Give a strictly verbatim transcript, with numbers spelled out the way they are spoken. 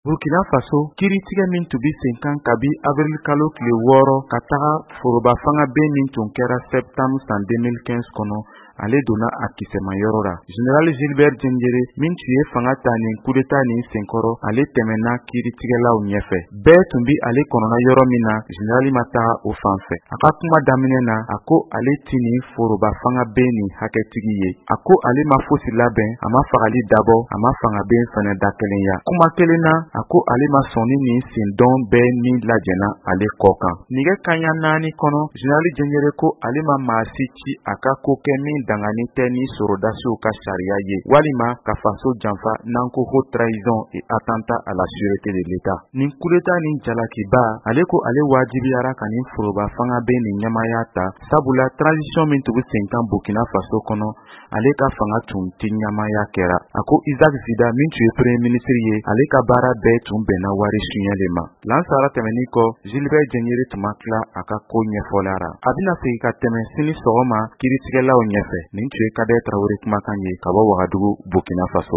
Burkina Faso kiiritigɛ min tun bi sen kan kabi avril kalo tile wɔɔrɔ ka taga foroba fanga bɛn min tun kɛra septembre san deux mille quinze kɔnɔ ale donna a kisɛmayɔrɔ la. Général Gilbert Diendéré min tun ye fanga ta nin coup d'état nin senkɔrɔ ale tɛmɛna kiiritigɛlaw ɲɛfɛ. Bɛɛ tun bi ale kɔnɔna yɔrɔ min na général ma taga o fan fɛ. A ka kuma daminɛ na a ko ale ti nin foroba fanga bɛn nin hakɛtigi ye. A ko ale ma fosi labɛn, a ma fagali dabɔ, a ma fanga bɛn fɛnɛ da kelenya. Kuma kelen na a ko ale ma sɔn ni nin sindɔn bɛɛ min lajɛna ale kɔ kan. Nɛgɛ kanɲa naani kɔnɔ général Diendéré ko ale ma maa si ci a ka ko kɛ min dangani tɛ ni sorodasiw ka sariya ye walima ka faso janfa n'an ko haute trahison et attentat à la sûreté de l'État. Nin coup d'état nin jalakiba ale ko ale wajibiyara ka nin foroba fanga bɛn nin ɲamaya ta sabula transition min tun bɛ sen kan Burkina Faso kɔnɔ ale ka fanga tun tɛ ɲamaya kɛra. A ko Isaac Zida min tun ye premier ministre ye ale ka baara bɛɛ tun bɛnna wari suɲɛli ma. Lansara tɛmɛnin kɔ Gilbert Diendéré tun ma tila a ka ko ɲɛfɔlara. A bɛna segin ka tɛmɛ sini sɔgɔma kiiritigɛlaw ɲɛfɛ. Nin tun ye Kader Traoré kumakan ye ka bɔ Wagadugu, Burkina Faso.